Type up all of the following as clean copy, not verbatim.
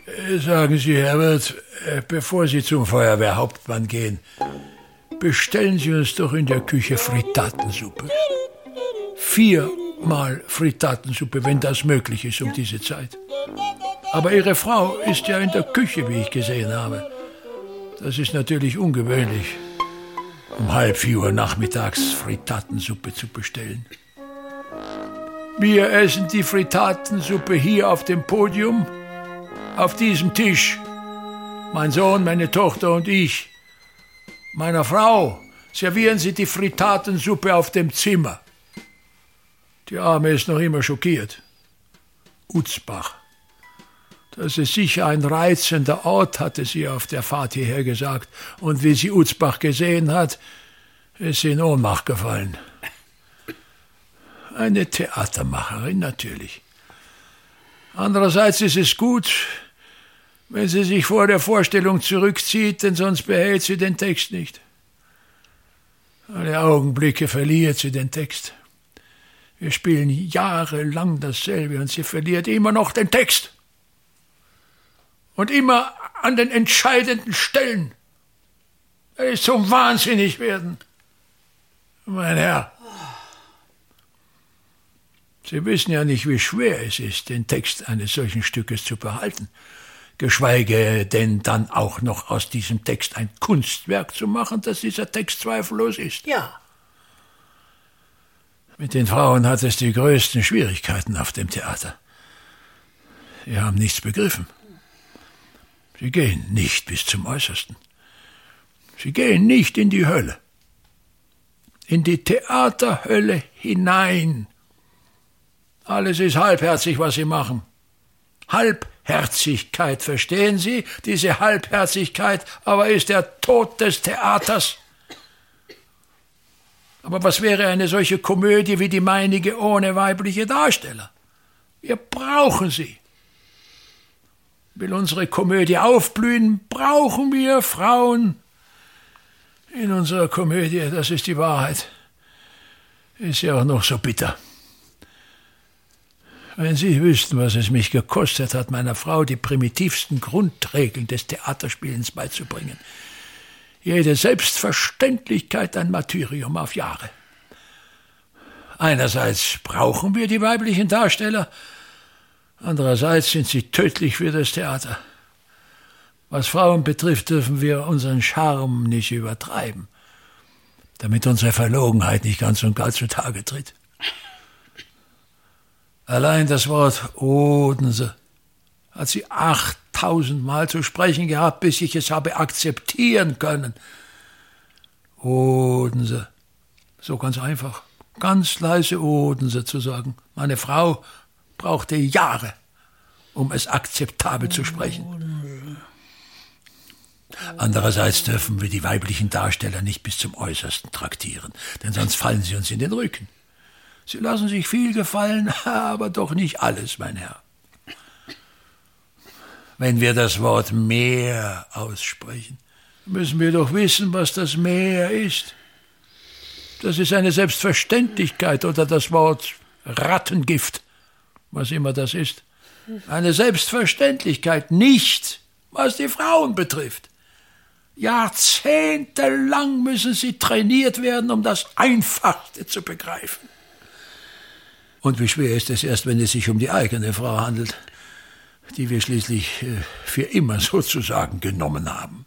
Sagen Sie, Herr Wirt, bevor Sie zum Feuerwehrhauptmann gehen, bestellen Sie uns doch in der Küche Frittatensuppe. 4-mal Frittatensuppe, wenn das möglich ist um diese Zeit. Aber Ihre Frau ist ja in der Küche, wie ich gesehen habe. Das ist natürlich ungewöhnlich, um 3:30 nachmittags Frittatensuppe zu bestellen. Wir essen die Frittatensuppe hier auf dem Podium, auf diesem Tisch. Mein Sohn, meine Tochter und ich. Meiner Frau servieren Sie die Frittatensuppe auf dem Zimmer. Die Arme ist noch immer schockiert. Uzbach. Das ist sicher ein reizender Ort, hatte sie auf der Fahrt hierher gesagt. Und wie sie Uzbach gesehen hat, ist sie in Ohnmacht gefallen. Eine Theatermacherin natürlich. Andererseits ist es gut, wenn sie sich vor der Vorstellung zurückzieht, denn sonst behält sie den Text nicht. Alle Augenblicke verliert sie den Text. Wir spielen jahrelang dasselbe und sie verliert immer noch den Text. Und immer an den entscheidenden Stellen. Er ist zum Wahnsinnigwerden. Mein Herr, Sie wissen ja nicht, wie schwer es ist, den Text eines solchen Stückes zu behalten, geschweige denn dann auch noch aus diesem Text ein Kunstwerk zu machen, das dieser Text zweifellos ist. Ja. Mit den Frauen hat es die größten Schwierigkeiten auf dem Theater. Sie haben nichts begriffen. Sie gehen nicht bis zum Äußersten. Sie gehen nicht in die Hölle. In die Theaterhölle hinein. Alles ist halbherzig, was Sie machen. Halbherzigkeit, verstehen Sie? Diese Halbherzigkeit aber ist der Tod des Theaters. Aber was wäre eine solche Komödie wie die meinige ohne weibliche Darsteller? Wir brauchen sie. Will unsere Komödie aufblühen, brauchen wir Frauen. In unserer Komödie, das ist die Wahrheit, ist ja auch noch so bitter. Wenn Sie wüssten, was es mich gekostet hat, meiner Frau die primitivsten Grundregeln des Theaterspielens beizubringen. Jede Selbstverständlichkeit ein Martyrium auf Jahre. Einerseits brauchen wir die weiblichen Darsteller, andererseits sind sie tödlich für das Theater. Was Frauen betrifft, dürfen wir unseren Charme nicht übertreiben, damit unsere Verlogenheit nicht ganz und gar zutage tritt. Allein das Wort Odense hat sie 8000 Mal zu sprechen gehabt, bis ich es habe akzeptieren können. Odense. So ganz einfach. Ganz leise Odense zu sagen. Meine Frau brauchte Jahre, um es akzeptabel zu sprechen. Andererseits dürfen wir die weiblichen Darsteller nicht bis zum Äußersten traktieren, denn sonst fallen sie uns in den Rücken. Sie lassen sich viel gefallen, aber doch nicht alles, mein Herr. Wenn wir das Wort Meer aussprechen, müssen wir doch wissen, was das Meer ist. Das ist eine Selbstverständlichkeit, oder das Wort Rattengift, was immer das ist. Eine Selbstverständlichkeit, nicht was die Frauen betrifft. Jahrzehntelang müssen sie trainiert werden, um das Einfachste zu begreifen. Und wie schwer ist es erst, wenn es sich um die eigene Frau handelt, die wir schließlich für immer sozusagen genommen haben.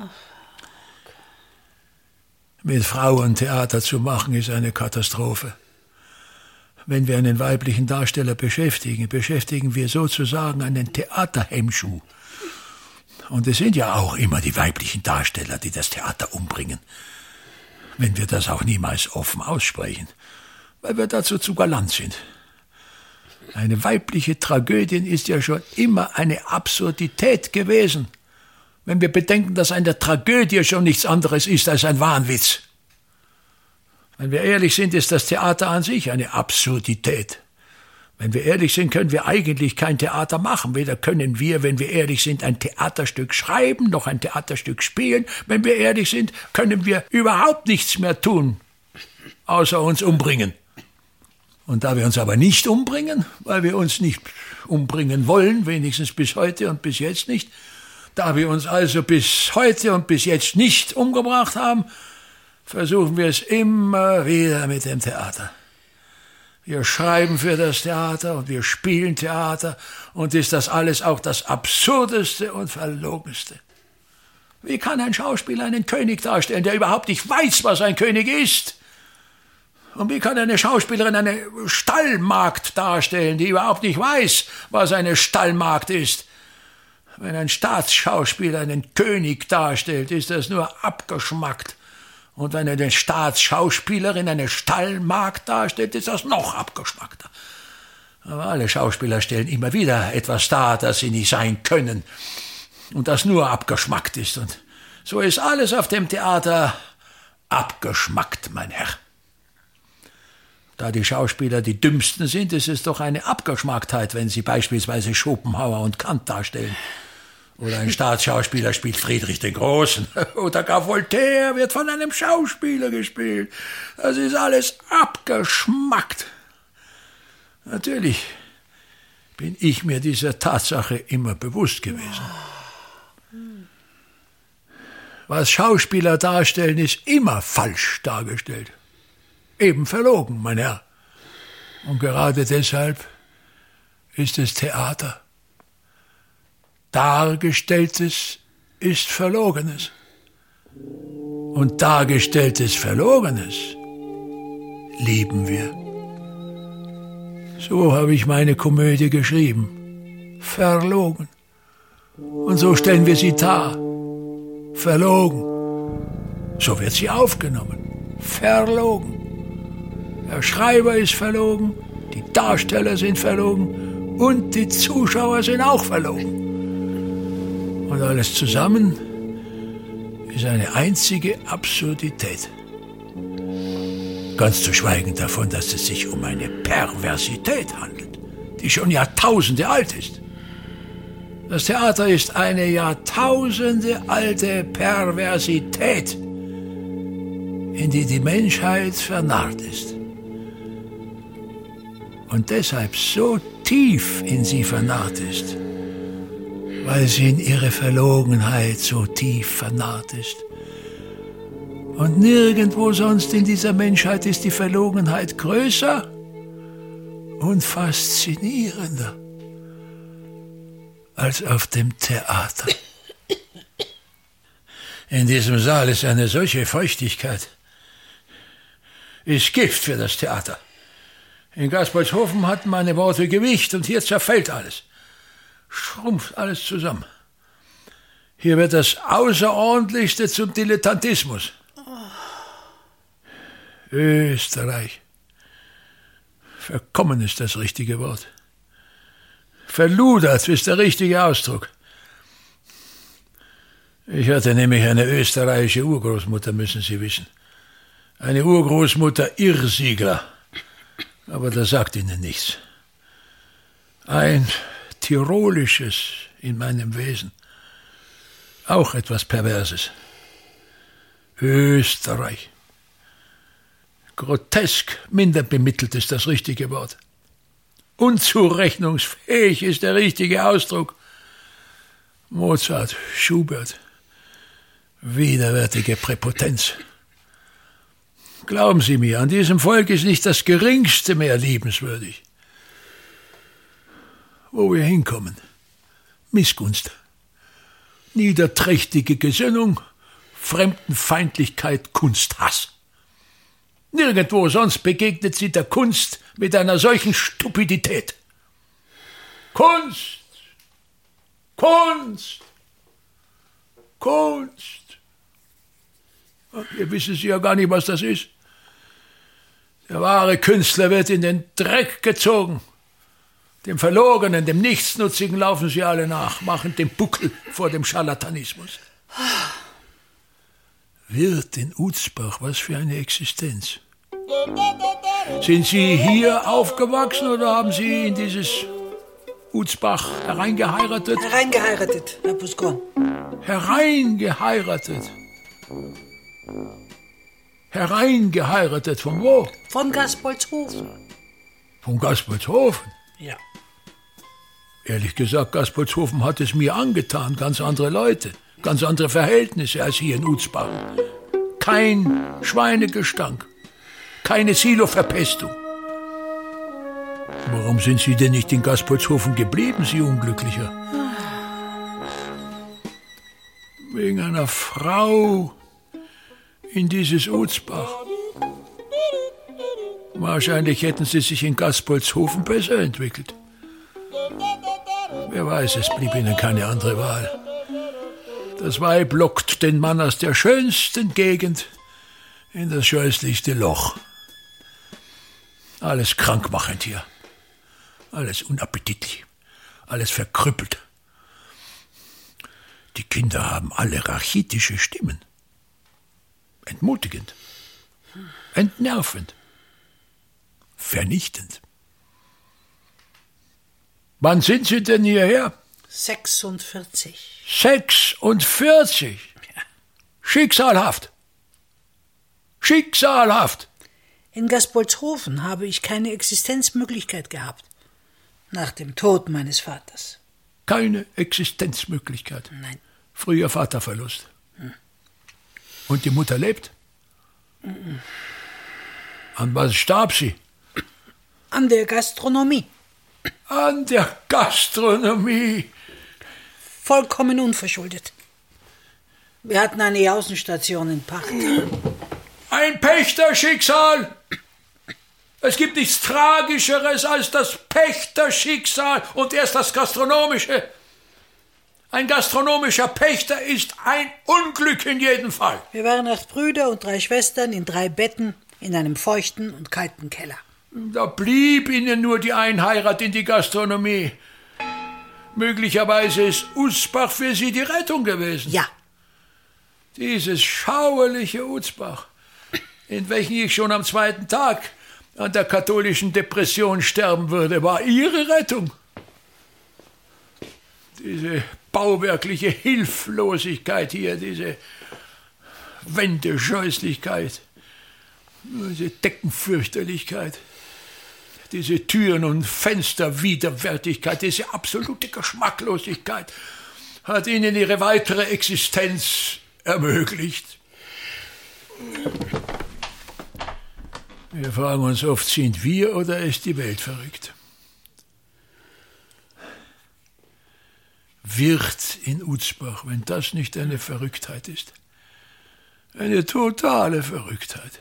Mit Frauen Theater zu machen, ist eine Katastrophe. Wenn wir einen weiblichen Darsteller beschäftigen, beschäftigen wir sozusagen einen Theaterhemmschuh. Und es sind ja auch immer die weiblichen Darsteller, die das Theater umbringen. Wenn wir das auch niemals offen aussprechen, weil wir dazu zu galant sind. Eine weibliche Tragödie ist ja schon immer eine Absurdität gewesen, wenn wir bedenken, dass eine Tragödie schon nichts anderes ist als ein Wahnwitz. Wenn wir ehrlich sind, ist das Theater an sich eine Absurdität. Wenn wir ehrlich sind, können wir eigentlich kein Theater machen. Weder können wir, wenn wir ehrlich sind, ein Theaterstück schreiben, noch ein Theaterstück spielen. Wenn wir ehrlich sind, können wir überhaupt nichts mehr tun, außer uns umbringen. Und da wir uns aber nicht umbringen, weil wir uns nicht umbringen wollen, wenigstens bis heute und bis jetzt nicht, da wir uns also bis heute und bis jetzt nicht umgebracht haben, versuchen wir es immer wieder mit dem Theater. Wir schreiben für das Theater und wir spielen Theater und ist das alles auch das Absurdeste und Verlogenste. Wie kann ein Schauspieler einen König darstellen, der überhaupt nicht weiß, was ein König ist? Und wie kann eine Schauspielerin eine Stallmagd darstellen, die überhaupt nicht weiß, was eine Stallmagd ist? Wenn ein Staatsschauspieler einen König darstellt, ist das nur abgeschmackt. Und wenn eine Staatsschauspielerin eine Stallmagd darstellt, ist das noch abgeschmackter. Aber alle Schauspieler stellen immer wieder etwas dar, das sie nicht sein können und das nur abgeschmackt ist. Und so ist alles auf dem Theater abgeschmackt, mein Herr. Da die Schauspieler die Dümmsten sind, ist es doch eine Abgeschmacktheit, wenn sie beispielsweise Schopenhauer und Kant darstellen. Oder ein Staatsschauspieler spielt Friedrich den Großen. Oder gar Voltaire wird von einem Schauspieler gespielt. Das ist alles abgeschmackt. Natürlich bin ich mir dieser Tatsache immer bewusst gewesen. Was Schauspieler darstellen, ist immer falsch dargestellt. Eben verlogen, mein Herr. Und gerade deshalb ist es Theater. Dargestelltes ist Verlogenes. Und dargestelltes Verlogenes lieben wir. So habe ich meine Komödie geschrieben. Verlogen. Und so stellen wir sie dar. Verlogen. So wird sie aufgenommen. Verlogen. Der Schreiber ist verlogen, die Darsteller sind verlogen und die Zuschauer sind auch verlogen. Und alles zusammen ist eine einzige Absurdität. Ganz zu schweigen davon, dass es sich um eine Perversität handelt, die schon Jahrtausende alt ist. Das Theater ist eine jahrtausendealte Perversität, in die die Menschheit vernarrt ist. Und deshalb so tief in sie vernarrt ist, weil sie in ihre Verlogenheit so tief vernarrt ist. Und nirgendwo sonst in dieser Menschheit ist die Verlogenheit größer und faszinierender als auf dem Theater. In diesem Saal ist eine solche Feuchtigkeit, ist Gift für das Theater. In Gaspoldshofen hatten meine Worte Gewicht und hier zerfällt alles. Schrumpft alles zusammen. Hier wird das Außerordentlichste zum Dilettantismus. Österreich. Verkommen ist das richtige Wort. Verludert ist der richtige Ausdruck. Ich hatte nämlich eine österreichische Urgroßmutter, müssen Sie wissen. Eine Urgroßmutter Irrsiegler. Aber das sagt Ihnen nichts. Ein Tirolisches in meinem Wesen. Auch etwas Perverses. Österreich. Grotesk, minder bemittelt ist das richtige Wort. Unzurechnungsfähig ist der richtige Ausdruck. Mozart, Schubert, widerwärtige Präpotenz. Glauben Sie mir, an diesem Volk ist nicht das Geringste mehr liebenswürdig. Wo wir hinkommen, Missgunst, niederträchtige Gesinnung, Fremdenfeindlichkeit, Kunsthass. Nirgendwo sonst begegnet sie der Kunst mit einer solchen Stupidität. Kunst! Kunst! Kunst! Ihr wissen Sie ja gar nicht, was das ist. Der wahre Künstler wird in den Dreck gezogen. Dem Verlogenen, dem Nichtsnutzigen laufen sie alle nach, machen den Buckel vor dem Scharlatanismus. Wirt in Utzbach, was für eine Existenz. Sind Sie hier aufgewachsen oder haben Sie in dieses Utzbach hereingeheiratet? Hereingeheiratet, Herr Puskorn. Hereingeheiratet? Hereingeheiratet, von wo? Von Gaspoldshofen. Von Gaspoldshofen? Ja. Ehrlich gesagt, Gaspoldshofen hat es mir angetan. Ganz andere Leute, ganz andere Verhältnisse als hier in Utzbach. Kein Schweinegestank, keine Siloverpestung. Warum sind Sie denn nicht in Gaspoldshofen geblieben, Sie Unglücklicher? Wegen einer Frau in dieses Utzbach. Wahrscheinlich hätten Sie sich in Gaspoldshofen besser entwickelt. Wer weiß, es blieb Ihnen keine andere Wahl. Das Weib lockt den Mann aus der schönsten Gegend in das scheußlichste Loch. Alles krankmachend hier. Alles unappetitlich. Alles verkrüppelt. Die Kinder haben alle rachitische Stimmen. Entmutigend. Entnervend. Vernichtend. Wann sind Sie denn hierher? 46. 46? Ja. Schicksalhaft. Schicksalhaft. In Gaspoldshofen habe ich keine Existenzmöglichkeit gehabt. Nach dem Tod meines Vaters. Keine Existenzmöglichkeit. Nein. Früher Vaterverlust. Und die Mutter lebt? An was starb sie? An der Gastronomie. An der Gastronomie. Vollkommen unverschuldet. Wir hatten eine Außenstation in Pacht. Ein Pächterschicksal. Es gibt nichts Tragischeres als das Pächterschicksal und erst das Gastronomische. Ein gastronomischer Pächter ist ein Unglück in jedem Fall. Wir waren 8 Brüder und 3 Schwestern in 3 Betten in einem feuchten und kalten Keller. Da blieb Ihnen nur die Einheirat in die Gastronomie. Möglicherweise ist Utzbach für Sie die Rettung gewesen. Ja. Dieses schauerliche Utzbach, in welchem ich schon am 2. Tag an der katholischen Depression sterben würde, war Ihre Rettung. Diese bauwerkliche Hilflosigkeit hier, diese Wendescheußlichkeit, diese Deckenfürchterlichkeit, diese Türen- und Fensterwiderwärtigkeit, diese absolute Geschmacklosigkeit hat Ihnen Ihre weitere Existenz ermöglicht. Wir fragen uns oft, sind wir oder ist die Welt verrückt? Wirt in Utzbach, wenn das nicht eine Verrücktheit ist. Eine totale Verrücktheit.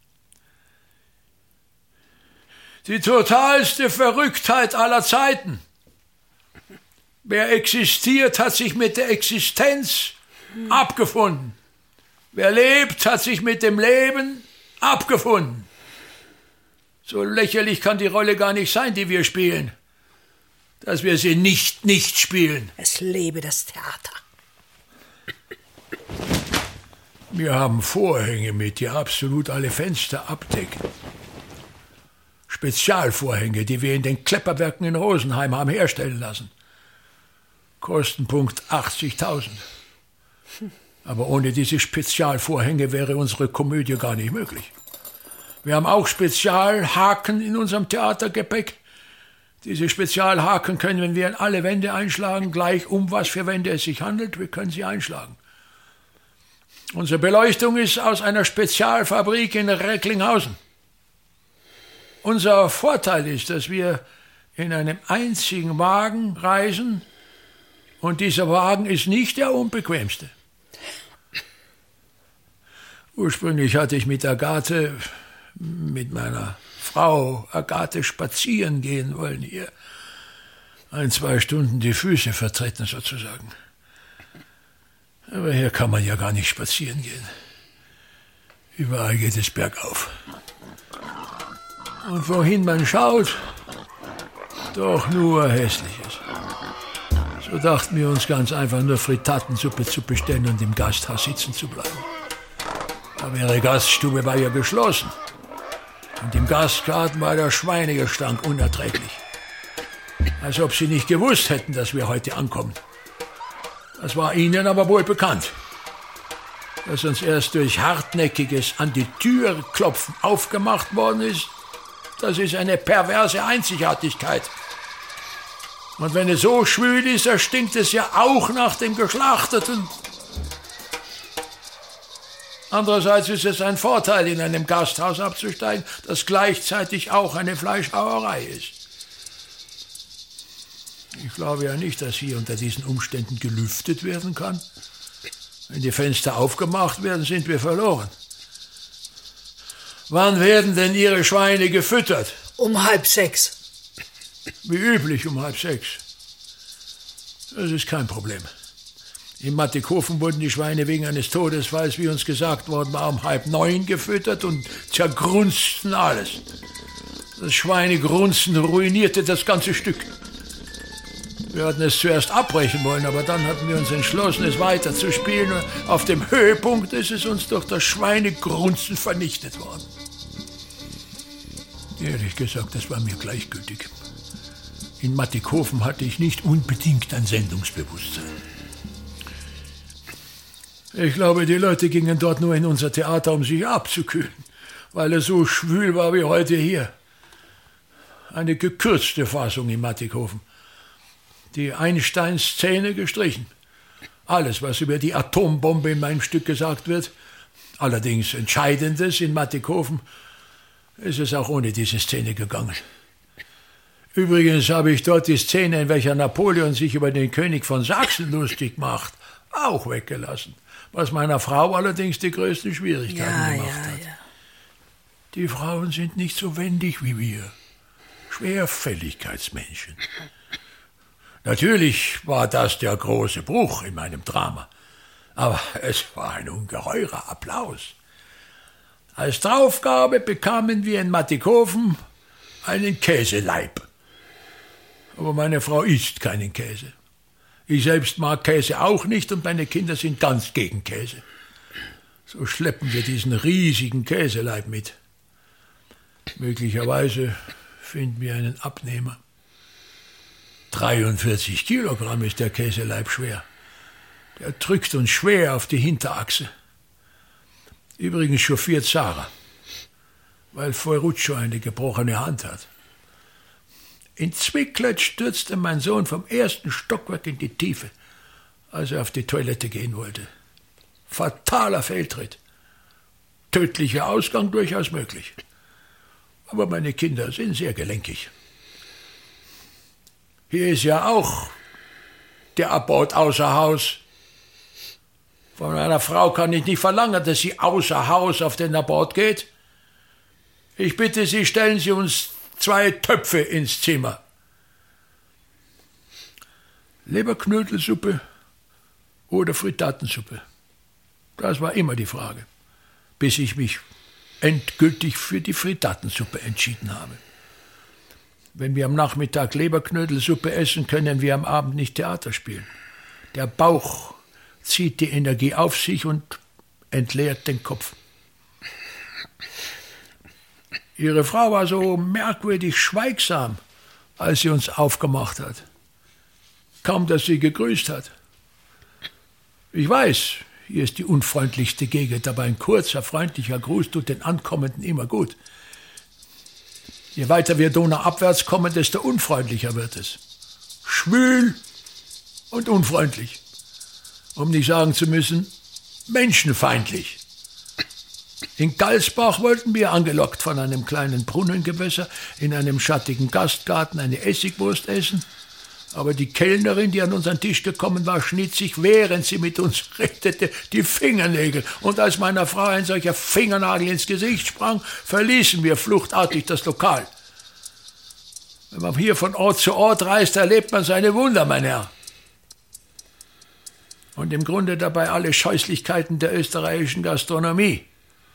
Die totalste Verrücktheit aller Zeiten. Wer existiert, hat sich mit der Existenz abgefunden. Wer lebt, hat sich mit dem Leben abgefunden. So lächerlich kann die Rolle gar nicht sein, die wir spielen, dass wir sie nicht spielen. Es lebe das Theater. Wir haben Vorhänge mit, die absolut alle Fenster abdecken. Spezialvorhänge, die wir in den Klepperwerken in Rosenheim haben herstellen lassen. Kostenpunkt 80.000. Aber ohne diese Spezialvorhänge wäre unsere Komödie gar nicht möglich. Wir haben auch Spezialhaken in unserem Theatergepäck. Diese Spezialhaken können, wenn wir in alle Wände einschlagen, gleich um was für Wände es sich handelt, wir können sie einschlagen. Unsere Beleuchtung ist aus einer Spezialfabrik in Recklinghausen. Unser Vorteil ist, dass wir in einem einzigen Wagen reisen und dieser Wagen ist nicht der unbequemste. Ursprünglich hatte ich mit meiner Frau Agathe spazieren gehen wollen hier. 1-2 Stunden die Füße vertreten sozusagen. Aber hier kann man ja gar nicht spazieren gehen. Überall geht es bergauf. Und wohin man schaut, doch nur Hässliches. So dachten wir uns ganz einfach nur Frittatensuppe zu bestellen und im Gasthaus sitzen zu bleiben. Aber ihre Gaststube war ja geschlossen. Und im Gastgarten war der Schweinegestank unerträglich. Als ob sie nicht gewusst hätten, dass wir heute ankommen. Das war ihnen aber wohl bekannt. Dass uns erst durch hartnäckiges an die Tür klopfen aufgemacht worden ist, Das ist eine perverse Einzigartigkeit. Und wenn es so schwül ist, dann stinkt es ja auch nach dem Geschlachteten. Andererseits ist es ein Vorteil, in einem Gasthaus abzusteigen, das gleichzeitig auch eine Fleischhauerei ist. Ich glaube ja nicht, dass hier unter diesen Umständen gelüftet werden kann. Wenn die Fenster aufgemacht werden, sind wir verloren. Wann werden denn Ihre Schweine gefüttert? Um 5:30. Wie üblich um 5:30. Das ist kein Problem. In Mattighofen wurden die Schweine wegen eines Todesfalls, wie uns gesagt worden war, um 8:30 gefüttert und zergrunzten alles. Das Schweinegrunzen ruinierte das ganze Stück. Wir hatten es zuerst abbrechen wollen, aber dann hatten wir uns entschlossen, es weiterzuspielen. Und auf dem Höhepunkt ist es uns durch das Schweinegrunzen vernichtet worden. Ehrlich gesagt, das war mir gleichgültig. In Mattighofen hatte ich nicht unbedingt ein Sendungsbewusstsein. Ich glaube, die Leute gingen dort nur in unser Theater, um sich abzukühlen, weil es so schwül war wie heute hier. Eine gekürzte Fassung in Mattighofen. Die Einstein-Szene gestrichen. Alles, was über die Atombombe in meinem Stück gesagt wird, allerdings Entscheidendes in Mattighofen, ist es auch ohne diese Szene gegangen. Übrigens habe ich dort die Szene, in welcher Napoleon sich über den König von Sachsen lustig macht, auch weggelassen, was meiner Frau allerdings die größten Schwierigkeiten gemacht hat. Ja. Die Frauen sind nicht so wendig wie wir, Schwerfälligkeitsmenschen. Natürlich war das der große Bruch in meinem Drama, aber es war ein ungeheurer Applaus. Als Draufgabe bekamen wir in Mattighofen einen Käseleib. Aber meine Frau isst keinen Käse. Ich selbst mag Käse auch nicht und meine Kinder sind ganz gegen Käse. So schleppen wir diesen riesigen Käseleib mit. Möglicherweise finden wir einen Abnehmer. 43 Kilogramm ist der Käseleib schwer. Der drückt uns schwer auf die Hinterachse. Übrigens chauffiert Sarah, weil Ferruccio eine gebrochene Hand hat. In Zwicklet stürzte mein Sohn vom 1. Stockwerk in die Tiefe, als er auf die Toilette gehen wollte. Fataler Fehltritt. Tödlicher Ausgang durchaus möglich. Aber meine Kinder sind sehr gelenkig. Hier ist ja auch der Abort außer Haus. Von einer Frau kann ich nicht verlangen, dass sie außer Haus auf den Abort geht. Ich bitte Sie, stellen Sie uns 2 Töpfe ins Zimmer. Leberknödelsuppe oder Frittatensuppe? Das war immer die Frage, bis ich mich endgültig für die Frittatensuppe entschieden habe. Wenn wir am Nachmittag Leberknödelsuppe essen, können wir am Abend nicht Theater spielen. Der Bauch zieht die Energie auf sich und entleert den Kopf. Ihre Frau war so merkwürdig schweigsam, als sie uns aufgemacht hat. Kaum, dass sie gegrüßt hat. Ich weiß, hier ist die unfreundlichste Gegend, aber ein kurzer, freundlicher Gruß tut den Ankommenden immer gut. Je weiter wir donauabwärts kommen, desto unfreundlicher wird es. Schwül und unfreundlich. Um nicht sagen zu müssen, menschenfeindlich. In Galsbach wollten wir, angelockt von einem kleinen Brunnengewässer, in einem schattigen Gastgarten eine Essigwurst essen. Aber die Kellnerin, die an unseren Tisch gekommen war, schnitt sich, während sie mit uns redete, die Fingernägel. Und als meiner Frau ein solcher Fingernagel ins Gesicht sprang, verließen wir fluchtartig das Lokal. Wenn man hier von Ort zu Ort reist, erlebt man seine Wunder, mein Herr. Und im Grunde dabei alle Scheußlichkeiten der österreichischen Gastronomie.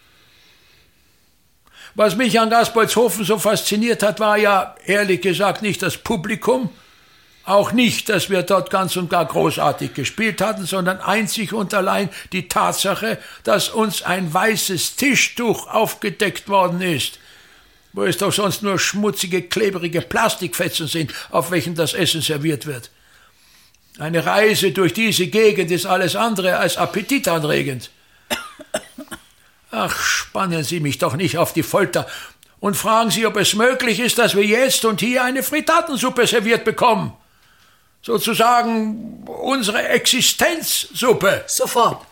Was mich an Gaspoldshofen so fasziniert hat, war ja, ehrlich gesagt, nicht das Publikum, auch nicht, dass wir dort ganz und gar großartig gespielt hatten, sondern einzig und allein die Tatsache, dass uns ein weißes Tischtuch aufgedeckt worden ist, wo es doch sonst nur schmutzige, klebrige Plastikfetzen sind, auf welchen das Essen serviert wird. Eine Reise durch diese Gegend ist alles andere als appetitanregend. Ach, spannen Sie mich doch nicht auf die Folter und fragen Sie, ob es möglich ist, dass wir jetzt und hier eine Frittatensuppe serviert bekommen. Sozusagen unsere Existenzsuppe. Sofort.